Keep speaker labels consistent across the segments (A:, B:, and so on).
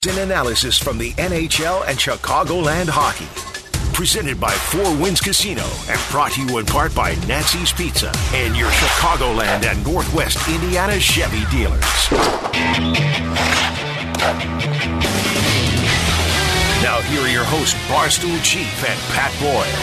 A: and analysis from the NHL and Chicagoland Hockey. Presented by Four Winds Casino and brought to you in part by Nancy's Pizza and your Chicagoland and Northwest Indiana Chevy dealers. Now here are your hosts, Barstool Chief and Pat Boyle.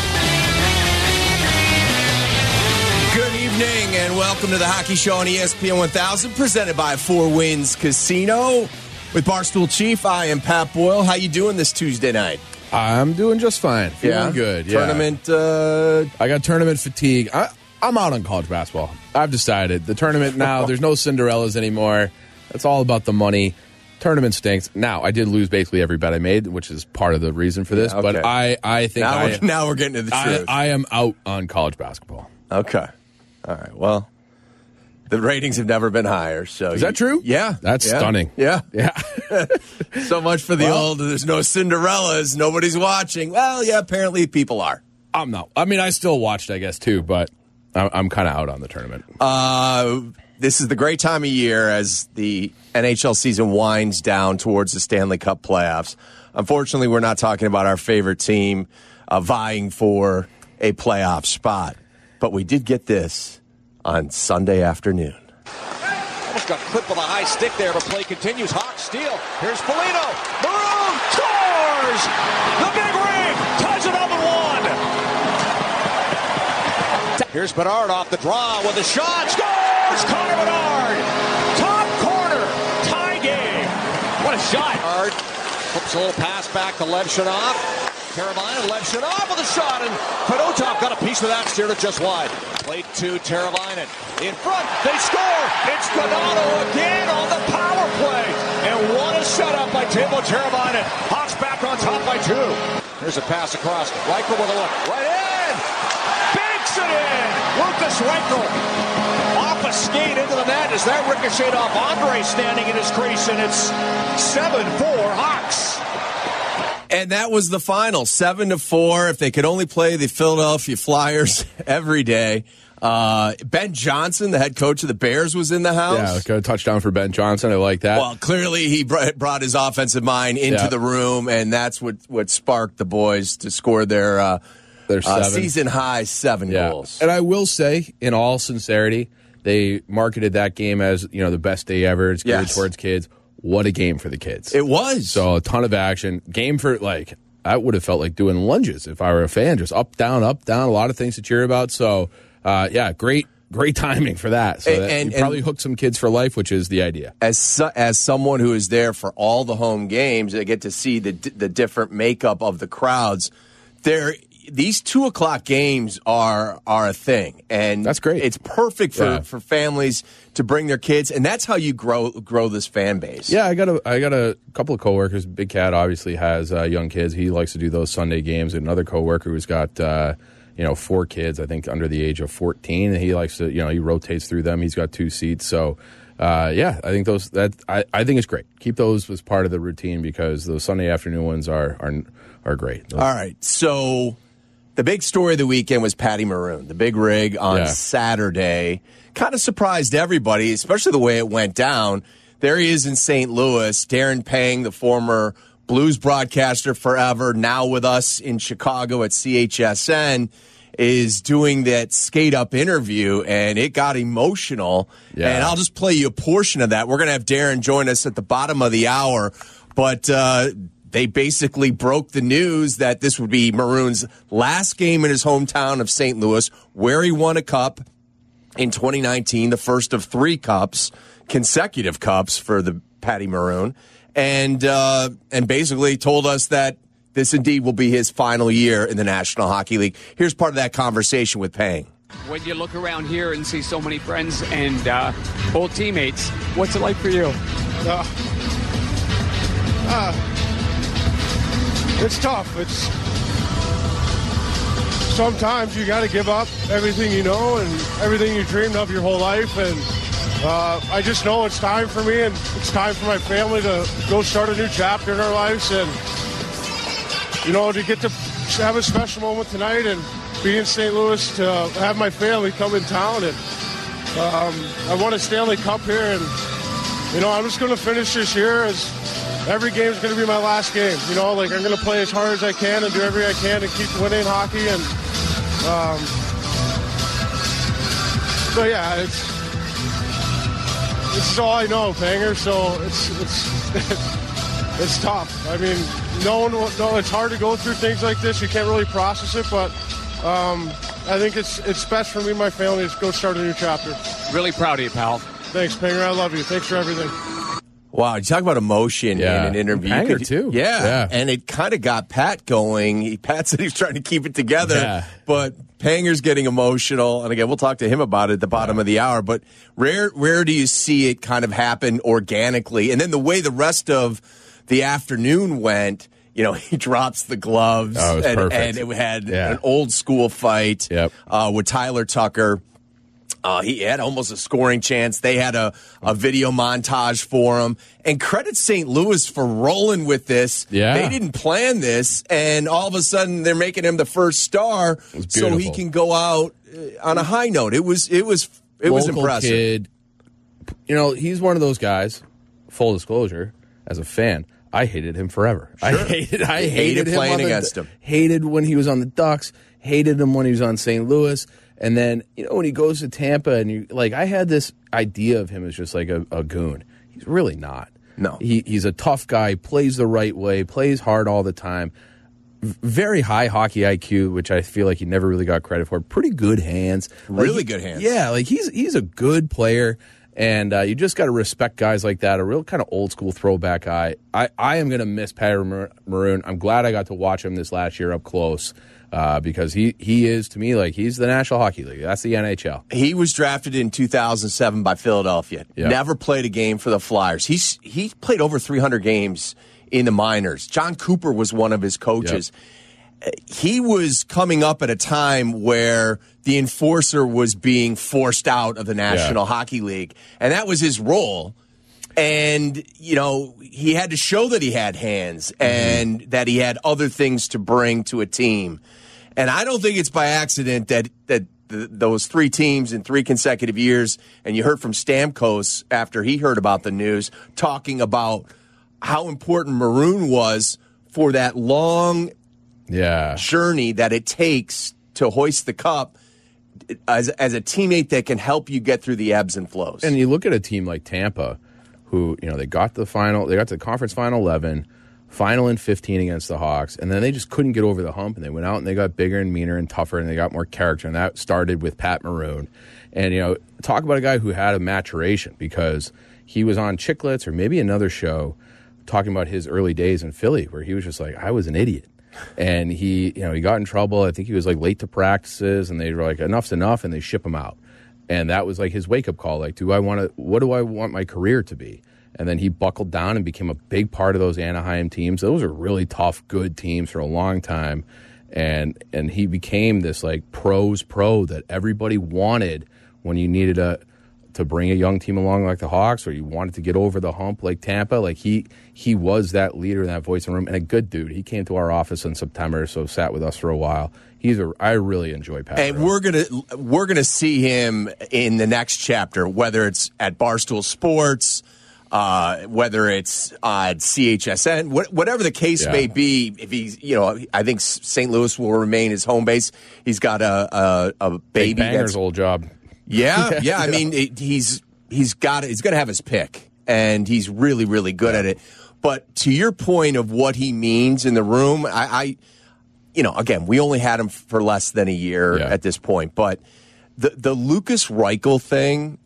B: Good evening and welcome to the Hockey Show on ESPN 1000, presented by Four Winds Casino. With Barstool Chief, I am Pat Boyle. How you doing this Tuesday night?
C: I'm doing just fine. Feeling good. Yeah.
B: Tournament.
C: I got tournament fatigue. I'm out on college basketball. I've decided. The tournament now, there's no Cinderellas anymore. It's all about the money. Tournament stinks. Now, I did lose basically every bet I made, which is part of the reason for this.
B: Yeah, okay.
C: But I think
B: now we're getting to the truth.
C: I am out on college basketball.
B: Okay. All right. Well, the ratings have never been higher. So
C: is that true?
B: Yeah.
C: That's stunning.
B: Yeah.
C: Yeah.
B: So much for the old, there's no Cinderellas, nobody's watching. Well, yeah, apparently people are.
C: I'm not. I mean, I still watched, I guess, too, but I'm kind of out on the tournament.
B: This is the great time of year as the NHL season winds down towards the Stanley Cup playoffs. Unfortunately, we're not talking about our favorite team vying for a playoff spot. But we did get this on Sunday afternoon.
D: Almost got clipped with a high stick there, but play continues. Hawks steal. Here's Foligno. Maroon scores! The big ring ties it up at 1. Here's Bedard off the draw with a shot. Scores! Connor Bedard! Top corner! Tie game! What a shot! Bedard flips a little pass back to Levshunov. Teravainen, Levshunov with a shot, and Fedotov got a piece of that, steered it just wide. Played to Teravainen. In front, they score! It's Donato again on the power play! And what a setup by Teuvo Teravainen. Hawks back on top by 2. Here's a pass across. Reichel with a look. Right in! Banks it in! Lucas Reichel off a skate into the net as that ricocheted off Andre standing in his crease, and it's 7-4 Hawks.
B: And that was the final, 7-4. If they could only play the Philadelphia Flyers every day. Ben Johnson, the head coach of the Bears, was in the house.
C: Yeah, a touchdown for Ben Johnson. I like that.
B: Well, clearly he brought his offensive mind into the room, and that's what sparked the boys to score their season-high 7 goals.
C: And I will say, in all sincerity, they marketed that game as the best day ever. It's geared towards kids. What a game for the kids.
B: It was.
C: So a ton of action. Game for, I would have felt like doing lunges if I were a fan. Just up, down, a lot of things to cheer about. So, great timing for that. So you probably hooked some kids for life, which is the idea.
B: As someone who is there for all the home games, they get to see the different makeup of the crowds. These 2:00 games are a thing, and
C: that's great.
B: It's perfect for families to bring their kids, and that's how you grow this fan base.
C: Yeah, I got a couple of coworkers. Big Cat obviously has young kids. He likes to do those Sunday games. Another coworker who's got 4 kids, I think under the age of 14, and he likes to he rotates through them. He's got 2 seats, so. I think I think it's great. Keep those as part of the routine because those Sunday afternoon ones are great. All
B: right, so. The big story of the weekend was Patty Maroon, the big rig on Saturday. Kind of surprised everybody, especially the way it went down. There he is in St. Louis. Darren Pang, the former Blues broadcaster forever, now with us in Chicago at CHSN, is doing that skate-up interview, and it got emotional. Yeah. And I'll just play you a portion of that. We're going to have Darren join us at the bottom of the hour, but they basically broke the news that this would be Maroon's last game in his hometown of St. Louis, where he won a cup in 2019, the first of 3 cups, consecutive cups for the Patty Maroon, and basically told us that this indeed will be his final year in the National Hockey League. Here's part of that conversation with Pang.
E: When you look around here and see so many friends and old teammates, what's it like for you?
F: It's tough. Sometimes you got to give up everything you know and everything you dreamed of your whole life. And I just know it's time for me and it's time for my family to go start a new chapter in our lives. And, to get to have a special moment tonight and be in St. Louis to have my family come in town. And I won a Stanley Cup here. And, I'm just going to finish this year as every game is going to be my last game. You know, like I'm going to play as hard as I can and do everything I can to keep winning hockey. And so yeah, this is all I know, Panger. So it's tough. I mean, no, it's hard to go through things like this. You can't really process it, but I think it's best for me and my family to go start a new chapter.
E: Really proud of you, pal.
F: Thanks, Panger. I love you. Thanks for everything.
B: Wow, you talk about emotion in an interview.
C: Panger too.
B: Yeah, and it kind of got Pat going. Pat said he was trying to keep it together, but Panger's getting emotional. And again, we'll talk to him about it at the bottom of the hour. But where do you see it kind of happen organically? And then the way the rest of the afternoon went, you know, he drops the gloves.
C: Oh, it was perfect.
B: And it had an old school fight with Tyler Tucker. He had almost a scoring chance. They had a video montage for him. And credit St. Louis for rolling with this. Yeah. They didn't plan this, and all of a sudden they're making him the first star so he can go out on a high note. It was impressive.
C: Kid, you know, he's one of those guys, full disclosure, as a fan, I hated him forever. Sure. I hated him
B: playing against him.
C: Hated when he was on the Ducks, hated him when he was on St. Louis. And then, you know, when he goes to Tampa, and I had this idea of him as just like a goon. He's really not.
B: No.
C: He's a tough guy, plays the right way, plays hard all the time. Very high hockey IQ, which I feel like he never really got credit for. Pretty good hands.
B: Really good hands.
C: Yeah, like he's a good player, and you just got to respect guys like that, a real kind of old school throwback guy. I am going to miss Patty Maroon. I'm glad I got to watch him this last year up close. Because he is, to me, like he's the National Hockey League. That's the NHL.
B: He was drafted in 2007 by Philadelphia. Yep. Never played a game for the Flyers. He played over 300 games in the minors. John Cooper was one of his coaches. Yep. He was coming up at a time where the enforcer was being forced out of the National Hockey League, and that was his role. And, you know, he had to show that he had hands and that he had other things to bring to a team. And I don't think it's by accident that those three teams in 3 consecutive years, and you heard from Stamkos after he heard about the news, talking about how important Maroon was for that long journey that it takes to hoist the cup as a teammate that can help you get through the ebbs and flows.
C: And you look at a team like Tampa, who, you know, they got to the conference final 11, final in 15 against the Hawks, and then they just couldn't get over the hump, and they went out and they got bigger and meaner and tougher, and they got more character, and that started with Pat Maroon. And, you know, talk about a guy who had a maturation, because he was on Chicklets or maybe another show talking about his early days in Philly, where he was just like, I was an idiot. And he got in trouble. I think he was like late to practices, and they were like, enough's enough, and they ship him out. And that was like his wake-up call. Like, what do I want my career to be? And then he buckled down and became a big part of those Anaheim teams. Those are really tough, good teams for a long time. And he became this like pro that everybody wanted when you needed to bring a young team along like the Hawks, or you wanted to get over the hump like Tampa. Like he was that leader and that voice in the room, and a good dude. He came to our office in September, so sat with us for a while. I really enjoy Pat.
B: And we're gonna see him in the next chapter, whether it's at Barstool Sports, whether it's on CHSN, whatever the case may be. If he's, you know, I think St. Louis will remain his home base. He's got a baby.
C: Banger's old job.
B: Yeah. I mean, he's going to have his pick, and he's really, really good at it. But to your point of what he means in the room, you know, again, we only had him for less than a year at this point, but the Lucas Reichel thing,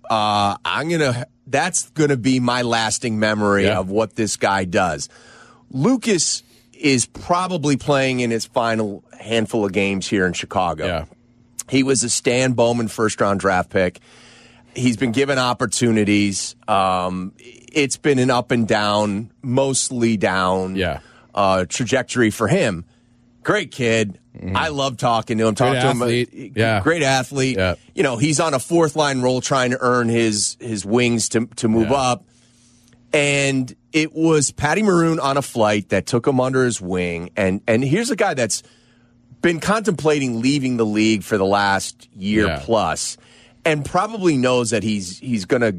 B: that's going to be my lasting memory of what this guy does. Lucas is probably playing in his final handful of games here in Chicago.
C: Yeah.
B: He was a Stan Bowman first-round draft pick. He's been given opportunities. It's been an up and down, mostly down trajectory for him. Great kid. Mm-hmm. I love talking to him. Great athlete. Yeah. You know, he's on a fourth-line role trying to earn his wings to move up. And it was Patty Maroon on a flight that took him under his wing. And here's a guy that's been contemplating leaving the league for the last year plus, and probably knows that he's going to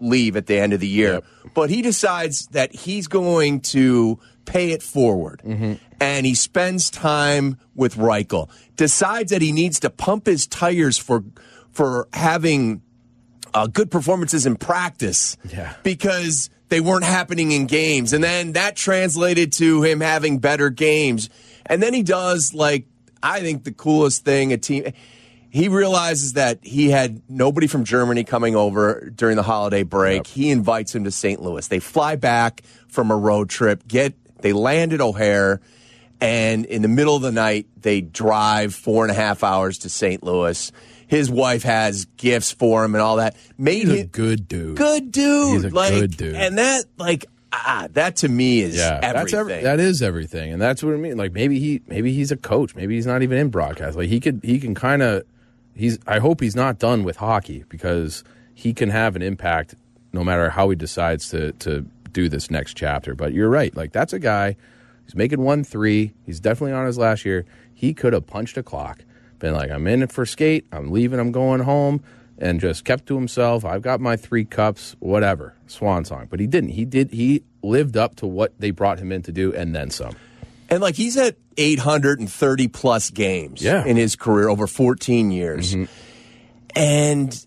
B: leave at the end of the year.
C: Yep.
B: But he decides that he's going to pay it forward. Mm-hmm. And he spends time with Reichel. Decides that he needs to pump his tires for having good performances in practice.
C: Yeah.
B: Because they weren't happening in games. And then that translated to him having better games. And then he does, like, I think the coolest thing, he realizes that he had nobody from Germany coming over during the holiday break. Yep. He invites him to St. Louis. They fly back from a road trip, they land at O'Hare, and in the middle of the night, they drive 4.5 hours to St. Louis. His wife has gifts for him and all that.
C: He's a good dude.
B: Good dude.
C: He's a good dude.
B: And that, that to me is everything.
C: That is everything. And that's what I mean. Like, maybe he's a coach. Maybe he's not even in broadcast. Like, he can kind of, I hope he's not done with hockey, because he can have an impact no matter how he decides to do this next chapter. But you're right. Like, that's a guy who's making 1-3. He's definitely on his last year. He could have punched a clock. Been like, I'm in it for skate, I'm leaving, I'm going home, and just kept to himself. I've got my 3 cups, whatever, swan song. But he didn't. He lived up to what they brought him in to do, and then some.
B: And, like, he's at 830-plus games in his career over 14 years. Mm-hmm. And,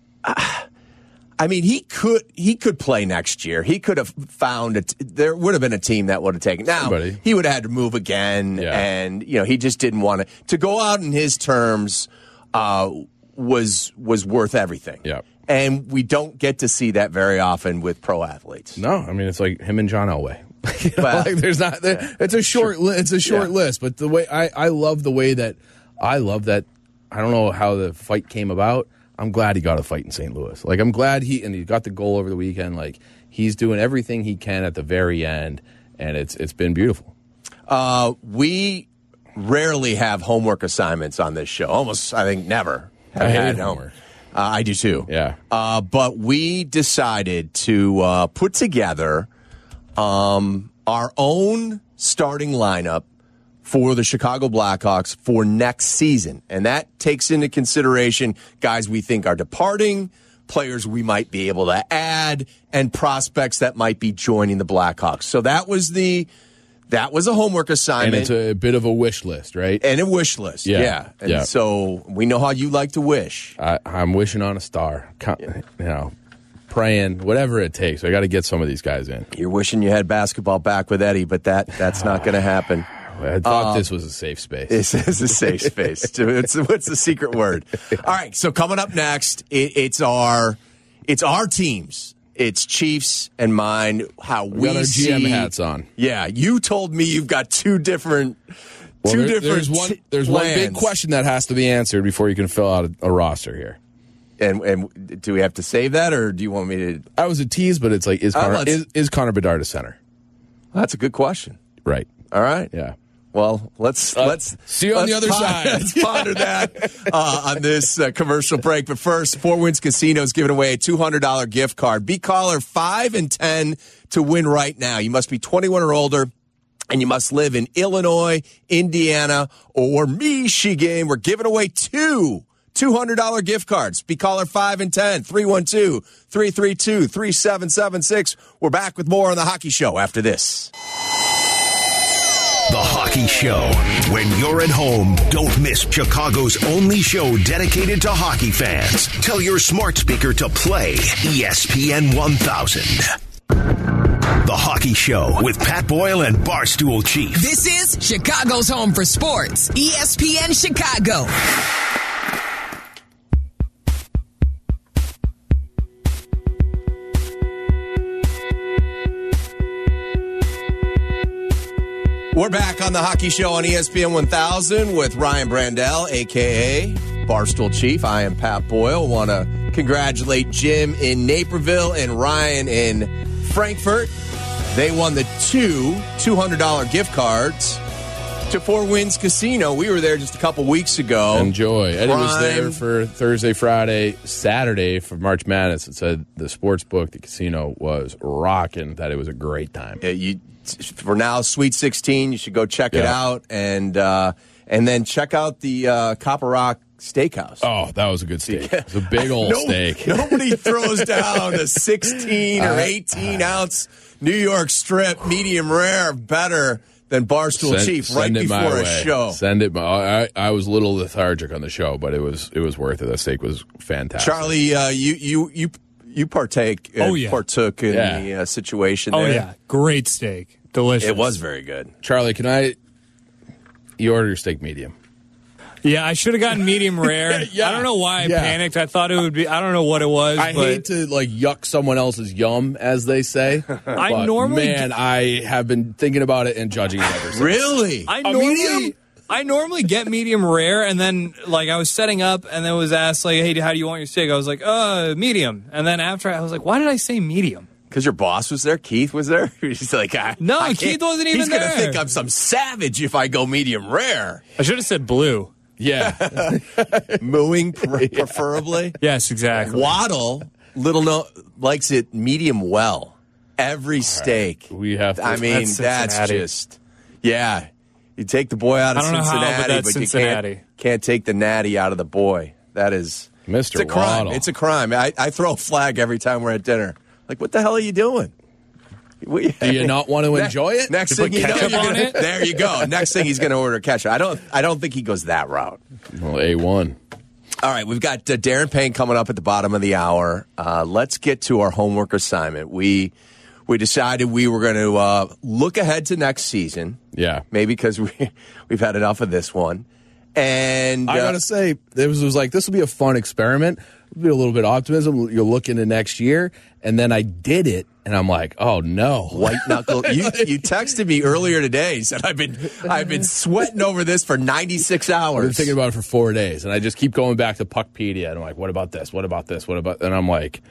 B: I mean, he could play next year. He could have found there would have been a team that would have taken. Now, he would have had to move again, and he just didn't want to go out in his terms. Was worth everything.
C: Yeah,
B: and we don't get to see that very often with pro athletes.
C: No, I mean, it's like him and John Elway. Like, there's not. It's a short. It's a short list, but the way I love the way that I love that. I don't know how the fight came about. I'm glad he got a fight in St. Louis. Like, I'm glad he got the goal over the weekend. Like, he's doing everything he can at the very end, and it's been beautiful.
B: We rarely have homework assignments on this show. Almost, I think, never.
C: I hate homework.
B: I do too.
C: Yeah.
B: But we decided to put together our own starting lineup for the Chicago Blackhawks for next season. And that takes into consideration guys we think are departing, players we might be able to add, and prospects that might be joining the Blackhawks. So that was a homework assignment.
C: And it's a bit of a wish list, right?
B: And a wish list, yeah. And so we know how you like to wish.
C: I'm wishing on a star, praying, whatever it takes. I got to get some of these guys in.
B: You're wishing you had basketball back with Eddie, but that's not going to happen.
C: I thought this was a safe space.
B: This is a safe space. What's the secret word? All right, so coming up next, it's our teams. It's Chiefs and mine. How we
C: got our
B: see
C: GM hats on.
B: Yeah, you told me you've got two different.
C: There's one big question that has to be answered before you can fill out a roster here.
B: And do we have to save that, or do you want me to?
C: I was a tease, but it's like, is Connor Bedard a center?
B: That's a good question.
C: Right.
B: All right.
C: Yeah.
B: Well, let's
C: see you on the other side.
B: Let's ponder that on this commercial break. But first, Four Winds Casino is giving away a $200 gift card. Be caller 5 and 10 to win right now. You must be 21 or older, and you must live in Illinois, Indiana, or Michigan. We're giving away two $200 gift cards. Be caller 5 and 10, 312-332-3776. We're back with more on The Hockey Show after this.
A: The Hockey Show. When you're at home, don't miss Chicago's only show dedicated to hockey fans. Tell your smart speaker to play ESPN 1000. The Hockey Show with Pat Boyle and Barstool Chief.
G: This is Chicago's home for sports, ESPN Chicago.
B: We're back on The Hockey Show on ESPN 1000 with Ryan Brandell, a.k.a. Barstool Chief. I am Pat Boyle. Want to congratulate Jim in Naperville and Ryan in Frankfurt. They won the two $200 gift cards to Four Winds Casino. We were there just a couple weeks ago.
C: Enjoy. Eddie was there for Thursday, Friday, Saturday for March Madness. It said the sports book, the casino was rocking, that it was a great time.
B: For now, Sweet 16, you should go check it out, and then check out the Copper Rock Steakhouse.
C: Oh, that was a good steak. It's a big old steak.
B: Nobody throws down a 16 or 18 ounce New York strip medium rare better than Barstool Chief right before a show.
C: Send it. I was a little lethargic on the show, but it was worth it. That steak was fantastic.
B: Charlie, you partook in the situation there.
H: Oh, yeah. Great steak. Delicious.
B: It was very good.
C: Charlie, you order your steak medium.
H: Yeah, I should have gotten medium rare. I don't know why I panicked. I thought it would be, I don't know what it was.
C: I hate to yuck someone else's yum, as they say. I have been thinking about it and judging it ever since.
B: Really?
H: I normally get medium rare, and then I was setting up, and then was asked hey, how do you want your steak? I was like, medium. And then after I was like, why did I say medium?
B: Because your boss was there? Keith was there? He's like,
H: no, Keith wasn't even there.
B: He's going to think I'm some savage if I go medium rare.
H: I should have said blue.
C: Yeah.
B: Mooing, preferably.
H: Yes, exactly.
B: Waddle, likes it medium well. Every steak.
C: We have to.
B: I mean, that's just, you take the boy out of Cincinnati, but you can't take the natty out of the boy. That is,
C: Mr.
B: It's a crime.
C: Waddle.
B: It's a crime. I throw a flag every time we're at dinner. Like, what the hell are you doing?
C: Do you not want to enjoy it?
B: Next thing you know, there you go. Next thing he's going to order ketchup. I don't think he goes that route.
C: Well, A1.
B: All right, we've got Darren Payne coming up at the bottom of the hour. Let's get to our homework assignment. We decided we were going to look ahead to next season.
C: Yeah,
B: maybe because we've had enough of this one. And
C: I got to say, it was like, this will be a fun experiment. Be a little bit of optimism. You'll look into next year, and then I did it, and I'm like, oh no,
B: white knuckle. You texted me earlier today. You said I've been sweating over this for 96 hours.
C: I've been thinking about it for 4 days, and I just keep going back to Puckpedia, and I'm like, what about this? What about this? What about? And I'm like,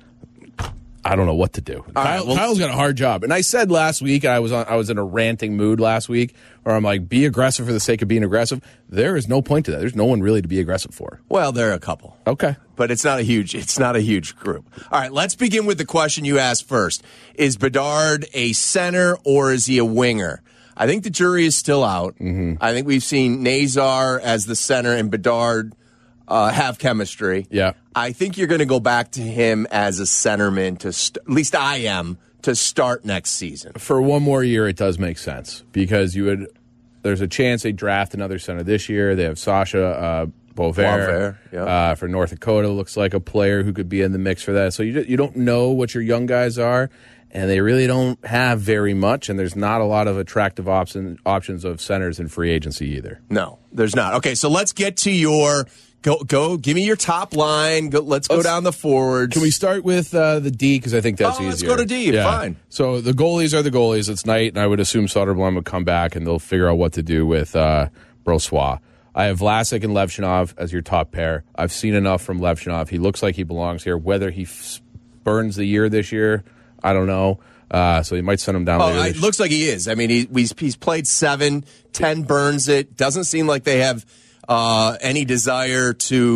C: I don't know what to do. Kyle's got a hard job, and I said last week, I was in a ranting mood last week, where I'm like, be aggressive for the sake of being aggressive. There is no point to that. There's no one really to be aggressive for.
B: Well, there are a couple.
C: Okay.
B: But it's not a huge group. All right, let's begin with the question you asked first. Is Bedard a center or is he a winger? I think the jury is still out. Mm-hmm. I think we've seen Nazar as the center and Bedard have chemistry.
C: Yeah.
B: I think you're going to go back to him as a centerman at least I am, to start next season.
C: For one more year, it does make sense because there's a chance they draft another center this year. They have Sasha Beauvais for North Dakota. Looks like a player who could be in the mix for that. So you don't know what your young guys are, and they really don't have very much, and there's not a lot of attractive options of centers in free agency either.
B: No, there's not. Okay, so let's get to your go. Give me your top line. Let's go down the forwards.
C: Can we start with the D, because I think that's easier.
B: Let's go to D. Yeah. Fine.
C: So the goalies are the goalies. It's Knight, and I would assume Soderblom would come back, and they'll figure out what to do with Brossoit. I have Vlasic and Levchinov as your top pair. I've seen enough from Levchinov. He looks like he belongs here. Whether he burns the year this year, I don't know. So you might send him down later.
B: It looks like he is. I mean, he's played 7, 10 burns it. Doesn't seem like they have any desire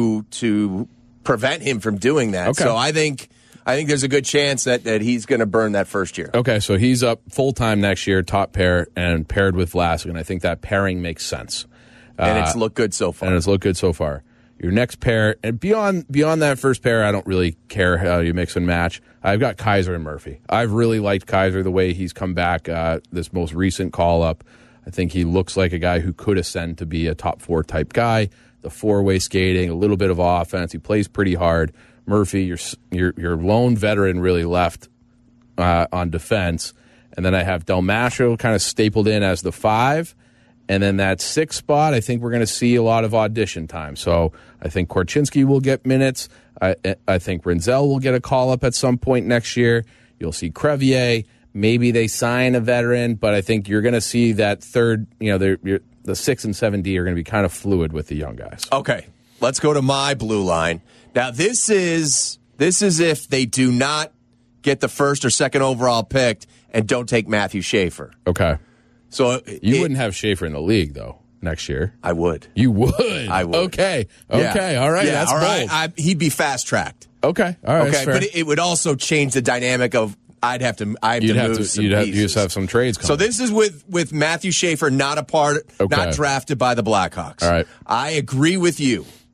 B: to prevent him from doing that.
C: Okay.
B: So I think there's a good chance that he's going to burn that first year.
C: Okay, so he's up full-time next year, top pair, and paired with Vlasic, and I think that pairing makes sense.
B: And it's looked good so far. Your next pair, and beyond that first pair, I don't really care how you mix and match. I've got Kaiser and Murphy. I've really liked Kaiser the way he's come back this most recent call-up. I think he looks like a guy who could ascend to be a top 4 type guy. The 4-way skating, a little bit of offense. He plays pretty hard. Murphy, your lone veteran, really left on defense. And then I have Del Mastro kind of stapled in as the 5. And then that 6th spot, I think we're going to see a lot of audition time. So I think Korchinski will get minutes. I think Rinzel will get a call-up at some point next year. You'll see Crevier. Maybe they sign a veteran, but I think you're going to see that third, the 6 and 7D are going to be kind of fluid with the young guys. Okay, let's go to my blue line. Now, this is if they do not get the 1st or 2nd overall picked and don't take Matthew Schaefer.
C: Okay.
B: So
C: you wouldn't have Schaefer in the league, though, next year.
B: I would.
C: You would?
B: I would.
C: Okay. Okay. All right.
B: Yeah,
C: that's bold.
B: right. He'd be fast-tracked.
C: Okay. All right.
B: Okay, but it would also change the dynamic of I'd have to move some pieces.
C: You just have some trades coming.
B: So this is with Matthew Schaefer not a part, not drafted by the Blackhawks.
C: All right.
B: I agree with you.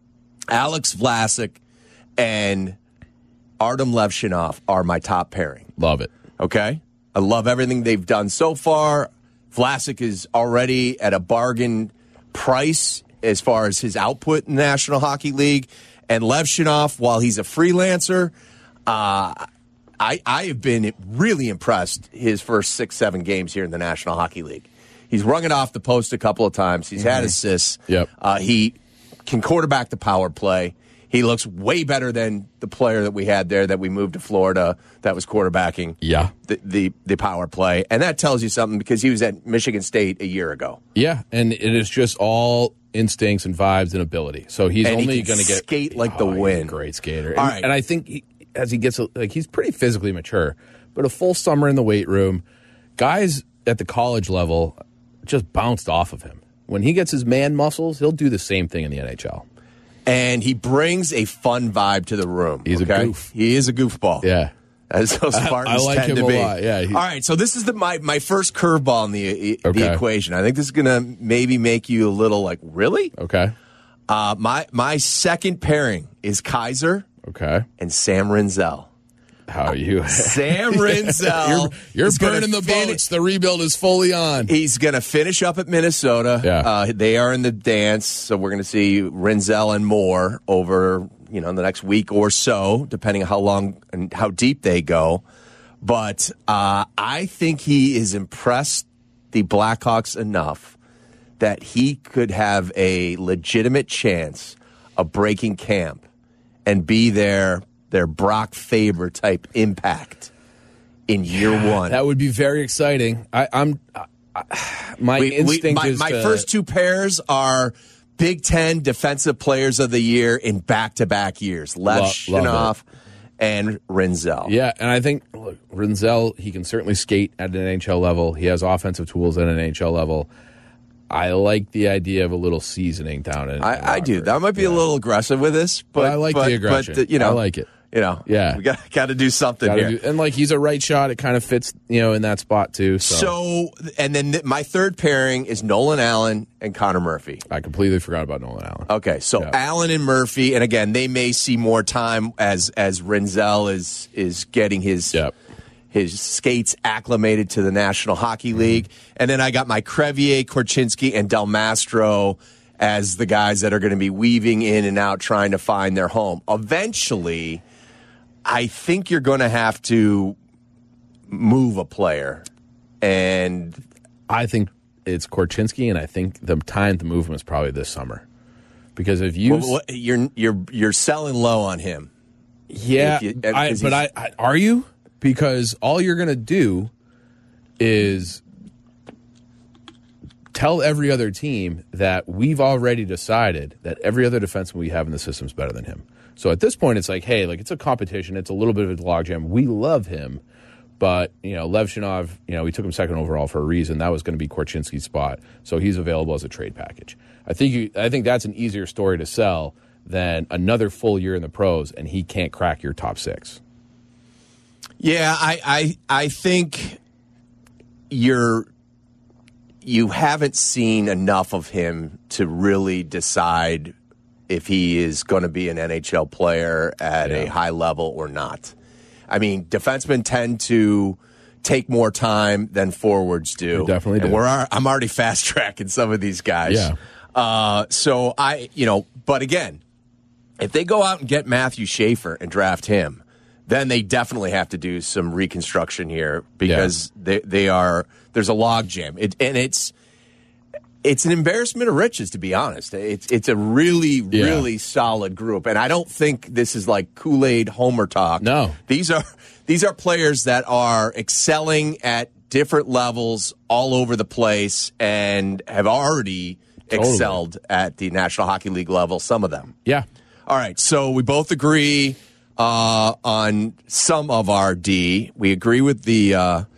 B: Alex Vlasic and Artem Levshinov are my top pairing.
C: Love it.
B: Okay? I love everything they've done so far. Vlasic is already at a bargain price as far as his output in the National Hockey League. And Levshinov, while he's a freelancer, I have been really impressed his first 6-7 games here in the National Hockey League. He's rung it off the post a couple of times. He's had assists.
C: Yep.
B: He can quarterback the power play. He looks way better than the player that we had there that we moved to Florida that was quarterbacking the power play. And that tells you something because he was at Michigan State a year ago.
C: Yeah, and it is just all instincts and vibes and ability. So he's only going to get
B: skate like the wind.
C: He's a great skater.
B: All
C: and,
B: right.
C: and I think as he gets he's pretty physically mature, but a full summer in the weight room, guys at the college level just bounced off of him. When he gets his man muscles, he'll do the same thing in the NHL.
B: And he brings a fun vibe to the room.
C: He's a goof.
B: He is a goofball.
C: Yeah.
B: As those Spartans
C: I like
B: tend
C: him
B: to be.
C: a lot. Yeah.
B: All right, so this is my first curveball in the equation. I think this is going to maybe make you a little like, really?
C: Okay.
B: My second pairing is Kaiser and Sam Rinzel.
C: How are you?
B: Sam Rinzel.
C: You're burning the boats. The rebuild is fully on.
B: He's going to finish up at Minnesota.
C: Yeah.
B: They are in the dance, so we're going to see Rinzel and more over the next week or so, depending on how long and how deep they go. But I think he is impressed the Blackhawks enough that he could have a legitimate chance of breaking camp and be their Brock Faber type impact in year one.
C: That would be very exciting. My instinct is
B: my first two pairs are Big Ten Defensive Players of the Year in back-to-back years. Levshinov and Rinzel.
C: Yeah, and I think Rinzel, he can certainly skate at an NHL level. He has offensive tools at an NHL level. I like the idea of a little seasoning down in
B: I do. That might be a little aggressive with this, but
C: I like the aggression.
B: But,
C: I like it.
B: We got to do something here.
C: And he's a right shot. It kind of fits, in that spot too.
B: So and then my third pairing is Nolan Allen and Connor Murphy.
C: I completely forgot about Nolan Allen.
B: Okay, so Allen and Murphy, and again, they may see more time as Rinzel is getting his skates acclimated to the National Hockey League. And then I got my Crevier, Korchinski, and Del Mastro as the guys that are going to be weaving in and out trying to find their home. Eventually, I think you're going to have to move a player. And
C: I think it's Korchinski, and I think the time to move him is probably this summer. Because if you...
B: You're selling low on him.
C: Yeah, are you? Because all you're going to do is tell every other team that we've already decided that every other defenseman we have in the system is better than him. So at this point, it's like, hey, it's a competition. It's a little bit of a logjam. We love him. But, Levshinov, we took him second overall for a reason. That was going to be Korchinski's spot. So he's available as a trade package. I think that's an easier story to sell than another full year in the pros, and he can't crack your top six.
B: Yeah, I think you haven't seen enough of him to really decide if he is going to be an NHL player at a high level or not. I mean, defensemen tend to take more time than forwards do.
C: They definitely do.
B: And I'm already fast tracking some of these guys.
C: Yeah.
B: So but again, if they go out and get Matthew Schaefer and draft him, then they definitely have to do some reconstruction here because there's a logjam. It's an embarrassment of riches, to be honest. It's a really solid group, and I don't think this is like Kool-Aid Homer talk.
C: No,
B: these are players that are excelling at different levels all over the place and have already excelled at the National Hockey League level. Some of them,
C: yeah.
B: All right, so we both agree on some of our D. We agree with the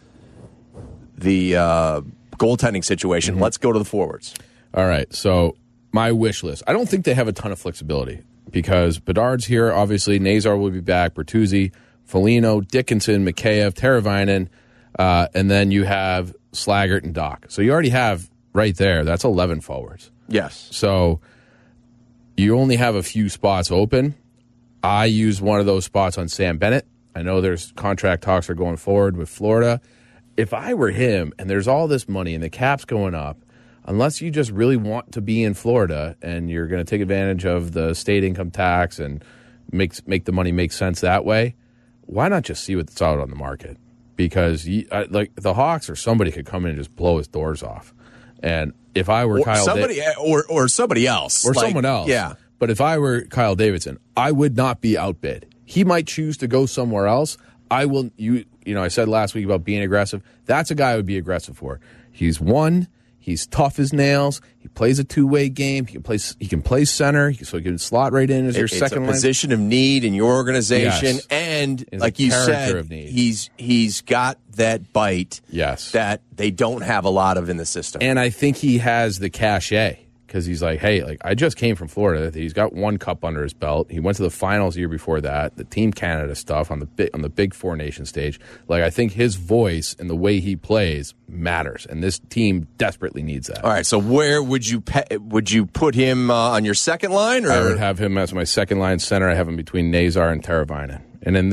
B: goaltending situation. Let's go to the forwards.
C: All right, so my wish list. I don't think they have a ton of flexibility because Bedard's here, obviously. Nazar will be back. Bertuzzi, Foligno, Dickinson, Mikheyev, Teravainen, and then you have Slaggert and Doc. So you already have right there. That's 11 forwards.
B: Yes.
C: So, you only have a few spots open. I used one of those spots on Sam Bennett. I know there's contract talks are going forward with Florida. If I were him and there's all this money and the cap's going up, unless you just really want to be in Florida and you're going to take advantage of the state income tax and make the money make sense that way, why not just see what's out on the market? Because like the Hawks or somebody could come in and just blow his doors off. And if I were Kyle
B: somebody or somebody else
C: or someone else,
B: yeah.
C: But if I were Kyle Davidson, I would not be outbid. He might choose to go somewhere else. I will. You know, I said last week about being aggressive. That's a guy I would be aggressive for. He's tough as nails. He plays a two-way game. He can play center, so he can slot right in as your second line.
B: It's a position of need in your organization,
C: yes.
B: And
C: it's
B: like you said,
C: of need.
B: he's got that bite.
C: Yes,
B: that they don't have a lot of in the system.
C: And I think he has the cachet because he's like, hey, like I just came from Florida. He's got one cup under his belt. He went to the finals the year before that, the Team Canada stuff on the Big Four Nation stage. Like I think his voice and the way he plays matters, and this team desperately needs that.
B: All right, so where would you put him on your second line? Or?
C: I would have him as my second line center. I have him between Nazar and Teravainen, and in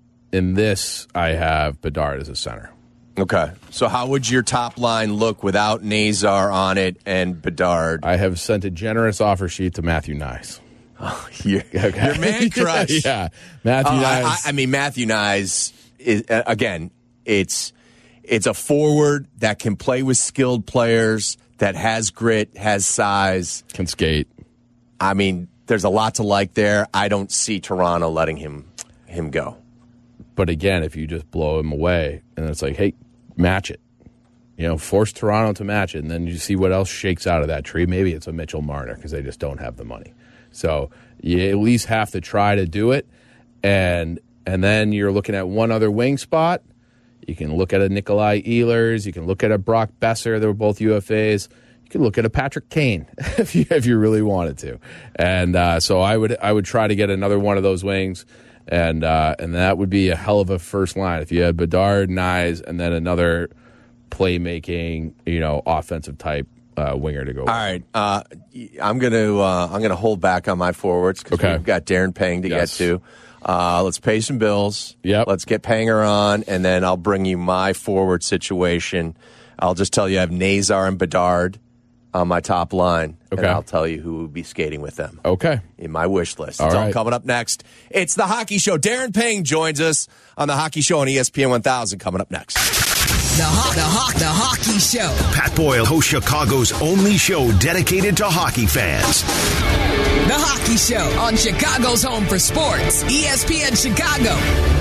C: this I have Bedard as a center.
B: Okay, so how would your top line look without Nazar on it and Bedard?
C: I have sent a generous offer sheet to Matthew Nyes.
B: Oh, your man crush.
C: Yeah, Matthew Nyes.
B: I mean, Matthew Nyes is again. It's a forward that can play with skilled players, that has grit, has size,
C: can skate.
B: I mean, there's a lot to like there. I don't see Toronto letting him go.
C: But again, if you just blow him away, and it's like, hey, match it. You know, force Toronto to match it, and then you see what else shakes out of that tree. Maybe it's a Mitchell Marner because they just don't have the money. So you at least have to try to do it, and then you're looking at one other wing spot. You can look at a Nikolai Ehlers. You can look at a Brock Besser. They were both UFAs. You can look at a Patrick Kane if you really wanted to. And so I would try to get another one of those wings. And that would be a hell of a first line if you had Bedard, Nyes, and then another playmaking, offensive type winger to go.
B: All right, I'm gonna hold back on my forwards because we've got Darren Pang to get to. Let's pay some bills.
C: Yep.
B: Let's get Panger on, and then I'll bring you my forward situation. I'll just tell you I have Nazar and Bedard on my top line, and I'll tell you who will be skating with them.
C: Okay.
B: In my wish list.
C: All
B: It's all
C: right.
B: coming up next. It's The Hockey Show. Darren Pang joins us on The Hockey Show on ESPN 1000 coming up next.
G: The Hockey Show.
A: Pat Boyle hosts Chicago's only show dedicated to hockey fans.
G: The Hockey Show on Chicago's home for sports, ESPN Chicago.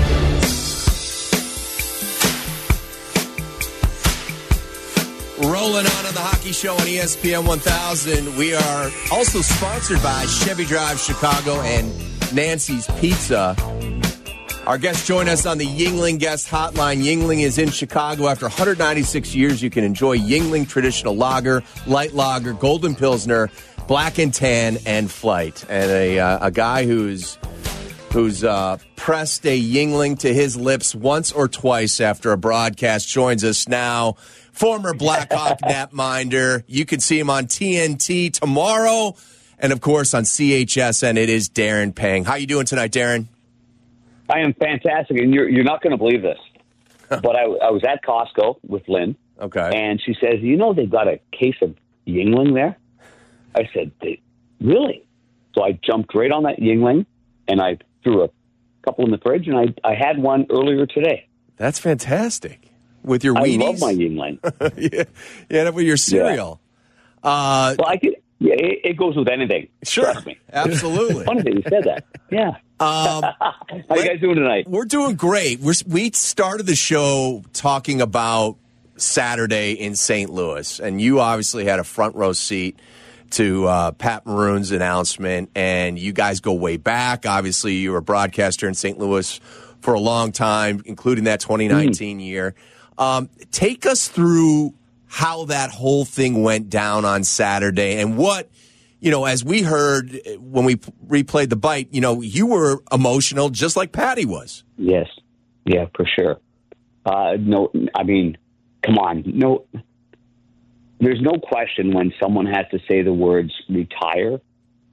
B: Rolling on The Hockey Show on ESPN 1000. We are also sponsored by Chevy Drive Chicago and Nancy's Pizza. Our guests join us on the Yuengling Guest Hotline. Yuengling is in Chicago. After 196 years, you can enjoy Yuengling Traditional Lager, Light Lager, Golden Pilsner, Black and Tan, and Flight. And a guy who's pressed a Yuengling to his lips once or twice after a broadcast joins us now. Former Blackhawk netminder. You can see him on TNT tomorrow, and of course on CHSN. It is Darren Pang. How you doing tonight, Darren?
I: I am fantastic, and you're not going to believe this, but I was at Costco with Lynn.
B: Okay,
I: and she says, they've got a case of Yuengling there. I said, really? So I jumped right on that Yuengling, and I threw a couple in the fridge, and I had one earlier today.
B: That's fantastic. With your weenies?
I: I love my Yuengling.
B: yeah, with your cereal.
I: Yeah. It goes with anything.
B: Sure.
I: Trust me.
B: Absolutely.
I: Funny that you said that. Yeah. How you guys doing tonight?
B: We're doing great. We started the show talking about Saturday in St. Louis, and you obviously had a front row seat to Pat Maroon's announcement, and you guys go way back. Obviously, you were a broadcaster in St. Louis for a long time, including that 2019 year. Take us through how that whole thing went down on Saturday and what, as we heard when we replayed the bite, you were emotional just like Patty was.
I: Yes. Yeah, for sure. No, I mean, come on. No, there's no question when someone has to say the words retire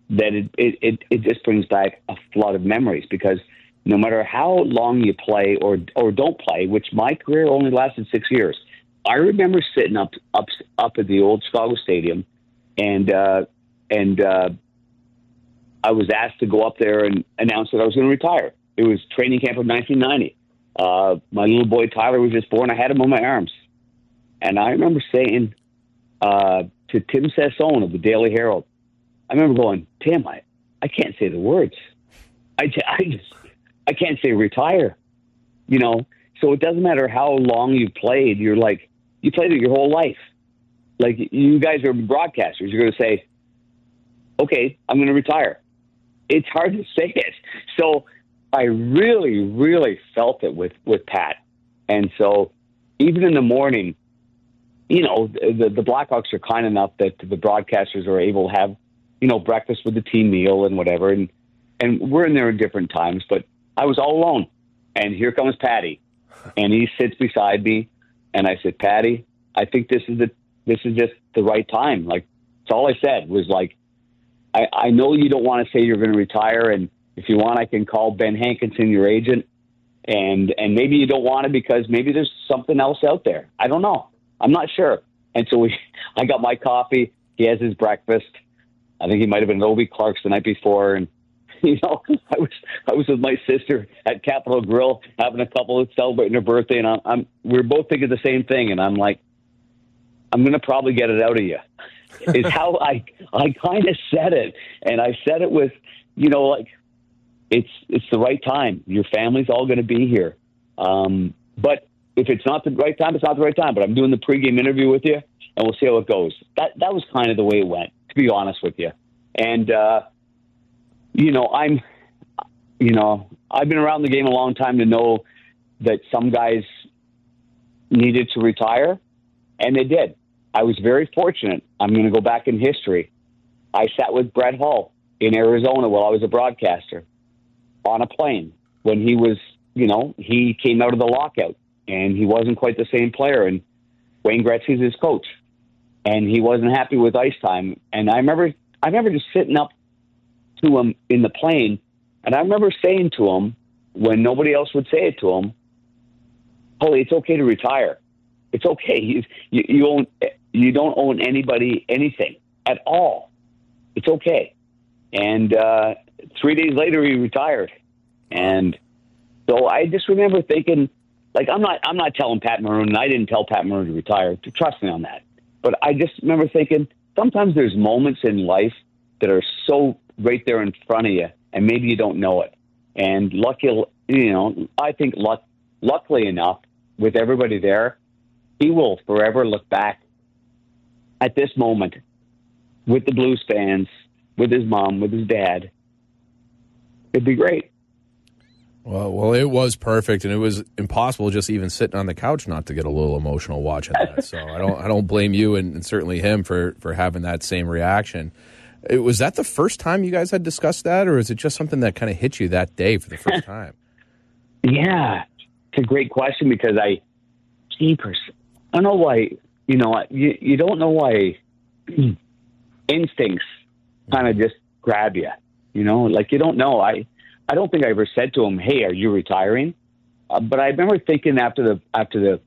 I: that it just brings back a flood of memories, because no matter how long you play or don't play, which my career only lasted 6 years, I remember sitting up at the old Chicago Stadium, and I was asked to go up there and announce that I was going to retire. It was training camp of 1990. My little boy Tyler was just born. I had him on my arms, and I remember saying to Tim Sassone of the Daily Herald, I remember going, Tim, I can't say the words. I can't say retire, you know. So it doesn't matter how long you've played. You're like, you played it your whole life. Like, you guys are broadcasters. You're going to say, okay, I'm going to retire. It's hard to say it. So I really, really felt it with Pat. And so even in the morning, you know, the Blackhawks are kind enough that the broadcasters are able to have, you know, breakfast with the team meal and whatever. And we're in there at different times, but I was all alone. And here comes Patty. And he sits beside me. And I said, Patty, I think this is just the right time. Like, that's all I said was like, I know you don't want to say you're going to retire, and if you want, I can call Ben Hankinson, your agent, and maybe you don't want to because maybe there's something else out there. I don't know. I'm not sure. And so I got my coffee. He has his breakfast. I think he might have been at Obi Clark's the night before, and you know, I was with my sister at Capitol Grill having a couple celebrating her birthday, and we're both thinking the same thing, and I'm like, I'm going to probably get it out of you. Is how I kind of said it. And I said it with, you know, like, it's the right time. Your family's all going to be here. But if it's not the right time, it's not the right time. But I'm doing the pregame interview with you, and we'll see how it goes. That was kind of the way it went, to be honest with you. And, you know, I've been around the game a long time to know that some guys needed to retire, and they did. I was very fortunate. I'm going to go back in history. I sat with Brett Hull in Arizona while I was a broadcaster on a plane when he was, you know, he came out of the lockout and he wasn't quite the same player. And Wayne Gretzky's his coach, and he wasn't happy with ice time. And I remember just sitting up to him in the plane, and I remember saying to him when nobody else would say it to him, "Holy, it's okay to retire. It's okay. You don't own anybody anything at all. It's okay." And 3 days later, he retired. And so I just remember thinking, like, I'm not telling Pat Maroon, and I didn't tell Pat Maroon to retire. Trust me on that. But I just remember thinking, sometimes there's moments in life that are so right there in front of you, and maybe you don't know it. And I think luckily enough, with everybody there, he will forever look back at this moment with the Blues fans, with his mom, with his dad. It'd be great.
C: Well, it was perfect, and it was impossible just even sitting on the couch not to get a little emotional watching that. So I don't blame you and certainly him for having that same reaction. Was that the first time you guys had discussed that, or is it just something that kind of hit you that day for the first time?
I: Yeah, it's a great question because I don't know why. You know, you don't know why instincts kind of just grab you. You know, like you don't know. I don't think I ever said to him, "Hey, are you retiring?" But I remember thinking after the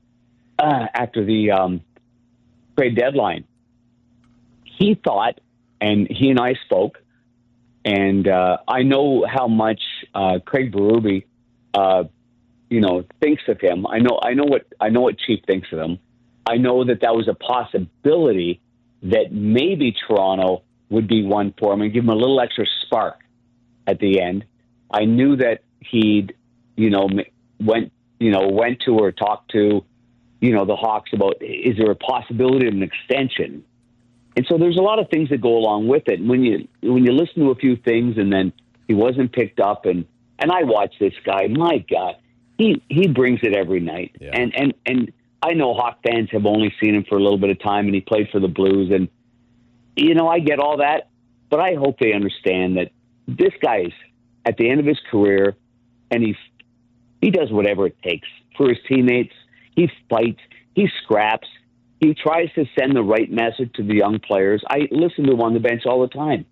I: trade deadline, he thought, and he and I spoke, and I know how much Craig Berube, thinks of him. I know what Chief thinks of him. I know that was a possibility that maybe Toronto would be one for him and give him a little extra spark at the end. I knew that he'd, went to or talked to, the Hawks about, is there a possibility of an extension? And so there's a lot of things that go along with it. And when you listen to a few things and then he wasn't picked up, and I watch this guy, my God, he brings it every night. Yeah. And I know Hawk fans have only seen him for a little bit of time, and he played for the Blues. And, I get all that, but I hope they understand that this guy's at the end of his career, and he does whatever it takes for his teammates. He fights. He scraps. He tries to send the right message to the young players. I listen to him on the bench all the time.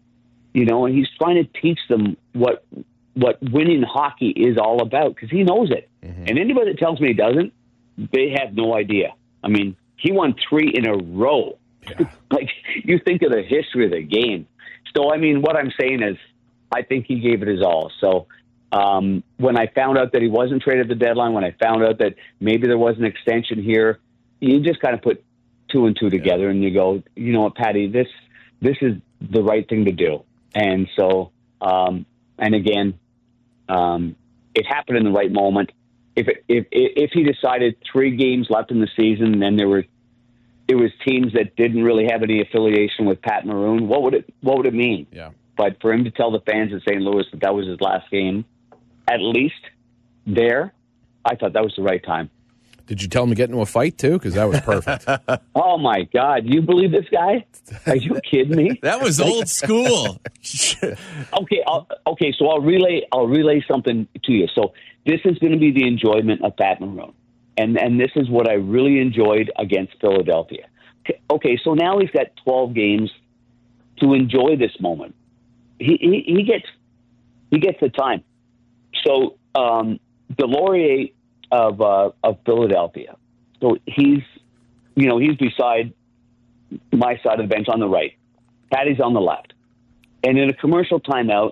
I: and he's trying to teach them what winning hockey is all about, because he knows it. Mm-hmm. And anybody that tells me he doesn't, they have no idea. I mean, he won 3 in a row. Yeah. Like, you think of the history of the game. So, I mean, what I'm saying is I think he gave it his all. So when I found out that he wasn't traded at the deadline, when I found out that maybe there was an extension here, you just kind of put 2 and 2 together, and you go, you know what, Patty, this is the right thing to do. And so, and again, it happened in the right moment. If he decided 3 games left in the season, then it was teams that didn't really have any affiliation with Pat Maroon, what would it mean?
C: Yeah.
I: But for him to tell the fans in St. Louis that was his last game, at least there, I thought that was the right time.
C: Did you tell him to get into a fight, too? Because that was perfect.
I: Oh, my God. You believe this guy? Are you kidding me?
B: That was old school.
I: Okay, so I'll relay something to you. So this is going to be the enjoyment of Pat Maroon. And this is what I really enjoyed against Philadelphia. Okay, so now he's got 12 games to enjoy this moment. He gets the time. So Delorier of Philadelphia. So he's beside my side of the bench on the right. Patty's on the left. And in a commercial timeout,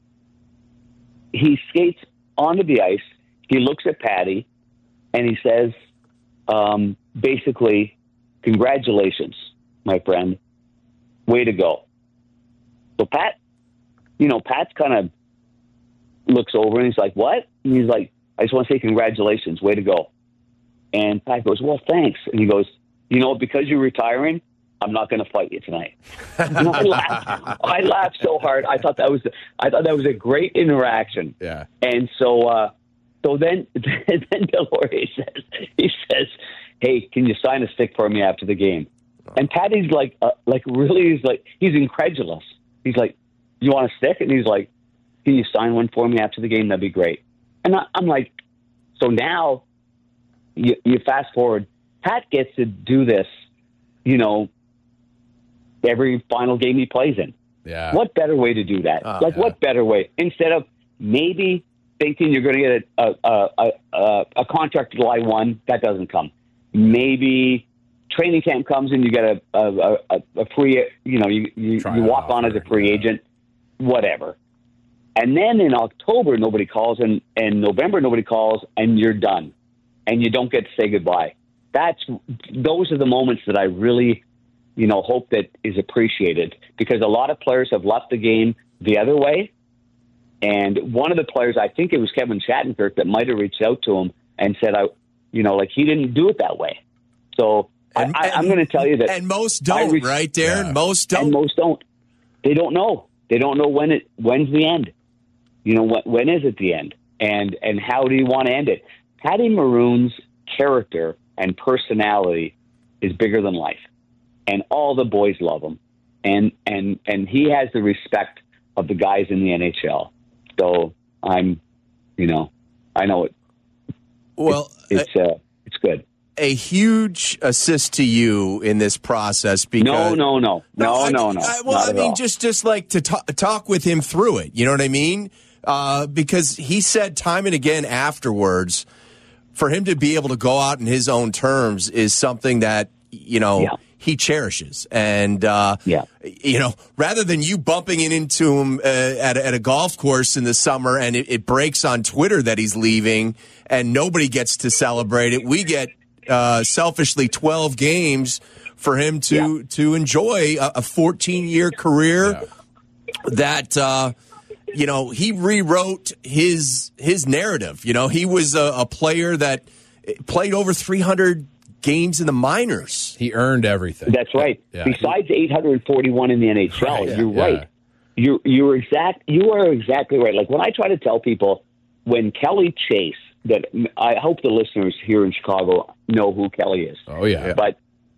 I: he skates onto the ice. He looks at Patty and he says, basically, congratulations, my friend. Way to go. So Pat's kind of looks over and he's like, what? And he's like, I just want to say congratulations. Way to go. And Pat goes, well, thanks. And he goes, because you're retiring, I'm not going to fight you tonight. And I laughed so hard. I thought that was a great interaction.
C: Yeah.
I: And so then Delorier says, hey, can you sign a stick for me after the game? And Patty's he's incredulous. He's like, you want a stick? And he's like, can you sign one for me after the game? That'd be great. And I'm like, so now you fast forward, Pat gets to do this, every final game he plays in.
C: Yeah.
I: What better way to do that? What better way? Instead of maybe thinking you're going to get a contract July 1, that doesn't come. Maybe training camp comes and you get a free, you walk on as a free agent, whatever. And then in October, nobody calls, and in November, nobody calls, and you're done. And you don't get to say goodbye. Those are the moments that I really, hope that is appreciated, because a lot of players have left the game the other way. And one of the players, I think it was Kevin Shattenkirk, that might have reached out to him and said, he didn't do it that way. So I'm going to tell you that.
B: And most don't, right, Darren? Yeah. Most don't.
I: And most don't. They don't know. They don't know when's the end. When is it the end? And how do you want to end it? Patty Maroon's character and personality is bigger than life. And all the boys love him. And he has the respect of the guys in the NHL. So I know it.
B: Well,
I: it's good.
B: A huge assist to you in this process because
I: no.
B: Just like to talk with him through it. You know what I mean? Because he said time and again afterwards, for him to be able to go out in his own terms is something that he cherishes. And rather than you bumping into him at a golf course in the summer and it breaks on Twitter that he's leaving and nobody gets to celebrate it, we get selfishly 12 games for him to enjoy a 14-year career that he rewrote his narrative. He was a player that played over 300 games in the minors.
C: He earned everything.
I: That's right. Yeah. Besides 841 in the NHL, you're right. You are exactly right. Like when I try to tell people, when Kelly Chase, that I hope the listeners here in Chicago know who Kelly is.
C: Oh yeah.
I: But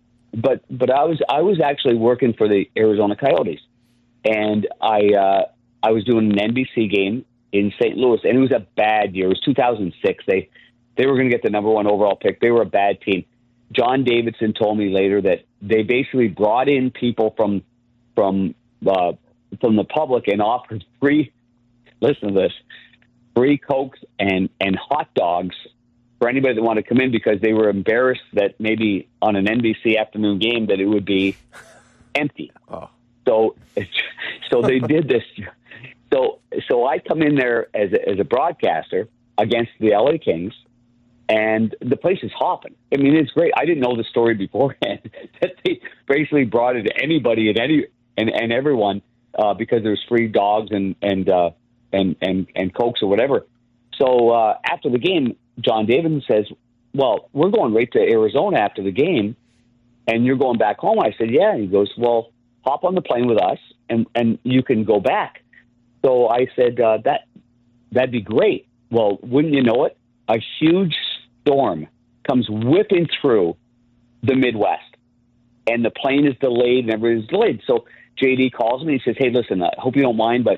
I: I was actually working for the Arizona Coyotes, and I was doing an NBC game in St. Louis, and it was a bad year. It was 2006. They were going to get the number 1 overall pick. They were a bad team. John Davidson told me later that they basically brought in people from from the public and offered free, listen to this, free Cokes and hot dogs for anybody that wanted to come in because they were embarrassed that maybe on an NBC afternoon game that it would be empty.
B: Oh.
I: So they did this. So I come in there as a broadcaster against the LA Kings, and the place is hopping. I mean, it's great. I didn't know the story beforehand that they basically brought it to anybody and everyone because there's free dogs and Cokes or whatever. So after the game, John Davidson says, "Well, we're going right to Arizona after the game, and you're going back home." I said, "Yeah." And he goes, "Well, hop on the plane with us, and you can go back." So I said, that'd be great. Well, wouldn't you know it? A huge storm comes whipping through the Midwest, and the plane is delayed and everything's delayed. So JD calls me and he says, "Hey, listen, I hope you don't mind, but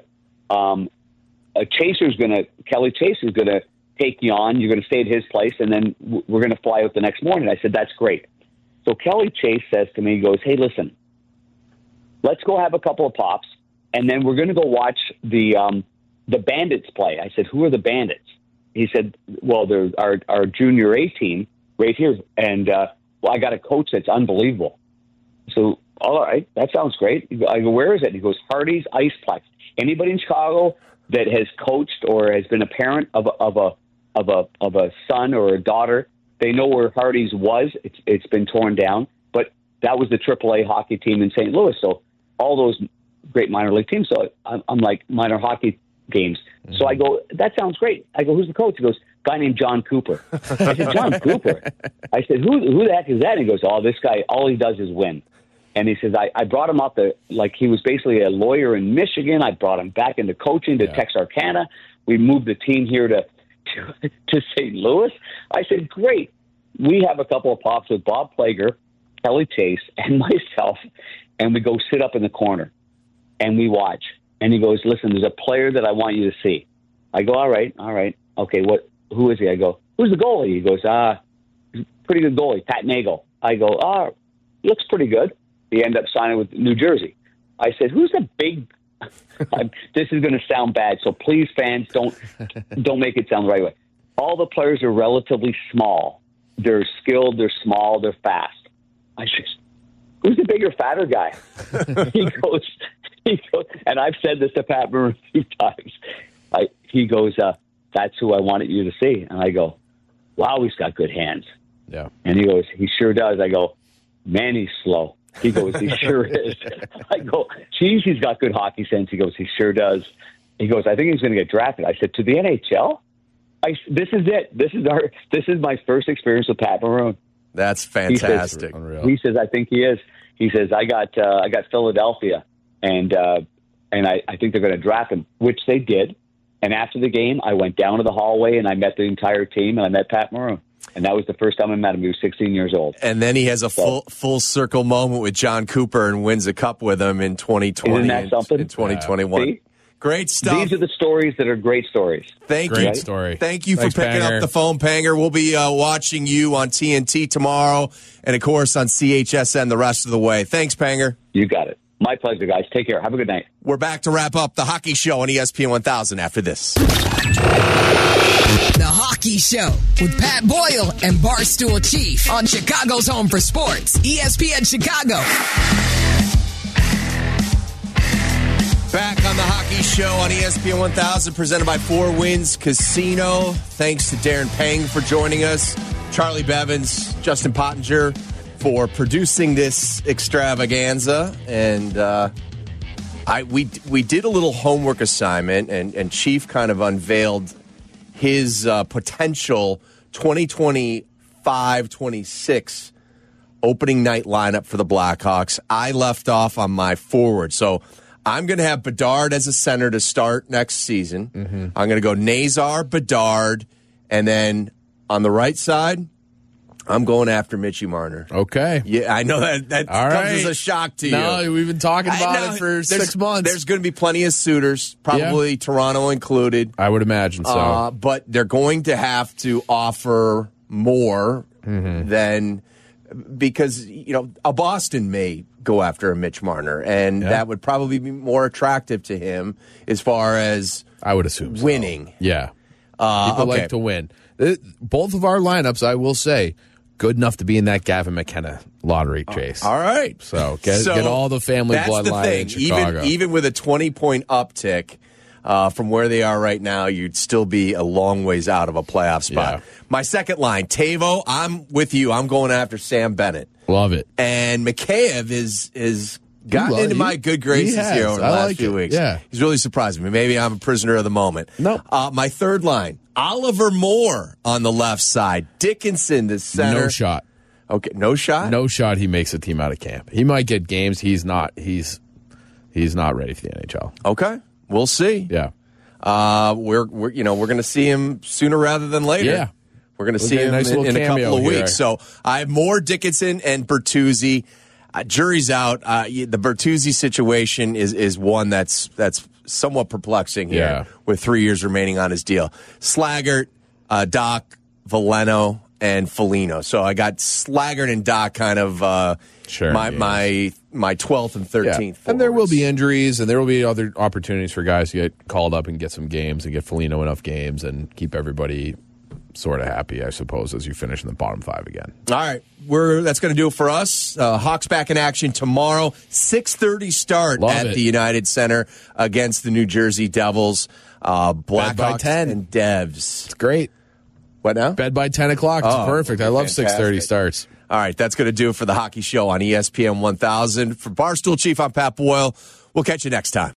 I: Kelly Chase is going to take you on. You're going to stay at his place, and then we're going to fly out the next morning." I said, "That's great." So Kelly Chase says to me, he goes, "Hey, listen, let's go have a couple of pops, and then we're going to go watch the Bandits play." I said, "Who are the Bandits?" He said, "Well, they're our junior A team right here, and I got a coach that's unbelievable." So, all right, that sounds great. I go, "Where is it?" He goes, "Hardy's Iceplex." Anybody in Chicago that has coached or has been a parent of a son or a daughter, they know where Hardy's was. It's been torn down, but that was the AAA hockey team in St. Louis. So all those great minor league teams. So I'm like, minor hockey games. Mm-hmm. So I go, "That sounds great." I go, "Who's the coach?" He goes, "Guy named John Cooper." I said, "John Cooper?" I said, who the heck is that? And he goes, "Oh, this guy, all he does is win." And he says, I brought him up like he was basically a lawyer in Michigan. I brought him back into coaching to Texarkana. We moved the team here to St. Louis. I said, "Great." We have a couple of pops with Bob Plager, Kelly Chase, and myself, and we go sit up in the corner, and we watch. And he goes, "Listen, there's a player that I want you to see." I go, all right. Okay, who is he? I go, "Who's the goalie?" He goes, "Pretty good goalie, Pat Nagle." I go, "Looks pretty good." He ended up signing with New Jersey. I said, "Who's the big..." This is going to sound bad, so please, fans, don't make it sound the right way. All the players are relatively small. They're skilled, they're small, they're fast. I said, "Who's the bigger, fatter guy?" He goes, and I've said this to Pat Maroon a few times. He goes, "That's who I wanted you to see." And I go, "Wow, he's got good hands."
C: Yeah.
I: And he goes, "He sure does." I go, "Man, he's slow." He goes, "He sure is." I go, "Geez, he's got good hockey sense." He goes, "He sure does." He goes, "I think he's going to get drafted." I said, "To the NHL?" This is it. This is my first experience with Pat Maroon.
B: That's fantastic.
I: He says, "I think he is." He says, I got Philadelphia, and I think they're going to draft him," which they did. And after the game, I went down to the hallway and I met the entire team and I met Pat Maroon. And that was the first time I met him. He was 16 years old.
B: And then he has a full circle moment with John Cooper and wins a cup with him in 2020.
I: Isn't that something?
B: In 2021. Great stuff.
I: These are the stories that are great stories.
B: Thank you.
C: Great story.
B: Thank you for picking up the phone, Panger. We'll be watching you on TNT tomorrow and, of course, on CHSN the rest of the way. Thanks, Panger.
I: You got it. My pleasure, guys. Take care. Have a good night.
B: We're back to wrap up the Hockey Show on ESPN 1000 after this.
G: The Hockey Show with Pat Boyle and Barstool Chief on Chicago's Home for Sports, ESPN Chicago.
B: Back on the Hockey Show on ESPN 1000, presented by Four Winds Casino. Thanks to Darren Pang for joining us, Charlie Bevins, Justin Pottinger for producing this extravaganza, and we did a little homework assignment, and Chief kind of unveiled his potential 2025-26 opening night lineup for the Blackhawks. I left off on my forward, so I'm going to have Bedard as a center to start next season. Mm-hmm. I'm going to go Nazar, Bedard, and then on the right side, I'm going after Mitchie Marner.
C: Okay.
B: Yeah, I know that comes as a shock to you.
C: No, we've been talking about it for 6 months.
B: There's going to be plenty of suitors, probably Toronto included.
C: I would imagine so.
B: But they're going to have to offer more than, because, a Boston may go after a Mitch Marner, and that would probably be more attractive to him as far as
C: I would assume
B: winning.
C: So. Yeah, people like to win. Both of our lineups, I will say, good enough to be in that Gavin McKenna lottery chase.
B: All right,
C: so get all the family bloodline in Chicago.
B: Even with a 20-point uptick. From where they are right now, you'd still be a long ways out of a playoff spot.
C: Yeah.
B: My second line, Tavo, I'm with you. I'm going after Sam Bennett.
C: Love it.
B: And Mikheyev is gotten into my good graces here over the last few weeks.
C: Yeah.
B: He's really surprised me. Maybe I'm a prisoner of the moment.
C: No.
B: My third line, Oliver Moore on the left side. Dickinson, the center.
C: No shot.
B: Okay, no shot?
C: No shot he makes a team out of camp. He might get games. He's not ready for the NHL.
B: Okay. We'll see.
C: Yeah.
B: We're going to see him sooner rather than later.
C: Yeah.
B: We're going to see him in a couple of weeks. So I have more Dickinson and Bertuzzi. Jury's out. The Bertuzzi situation is one that's somewhat perplexing here with 3 years remaining on his deal. Slaggert, Doc, Veleno, and Foligno. So I got Slaggert and Doc kind of my 12th and 13th.
C: Yeah. And there will be injuries, and there will be other opportunities for guys to get called up and get some games and get Foligno enough games and keep everybody sort of happy, I suppose, as you finish in the bottom 5 again.
B: All right. That's going to do it for us. Hawks back in action tomorrow. 6:30 start the United Center against the New Jersey Devils. Blackhawks and Devs.
C: It's great.
B: What now?
C: Bed by 10 o'clock. It's perfect. I love 6:30 starts.
B: All right, that's going to do it for the Hockey Show on ESPN 1000. For Barstool Chief, I'm Pat Boyle. We'll catch you next time.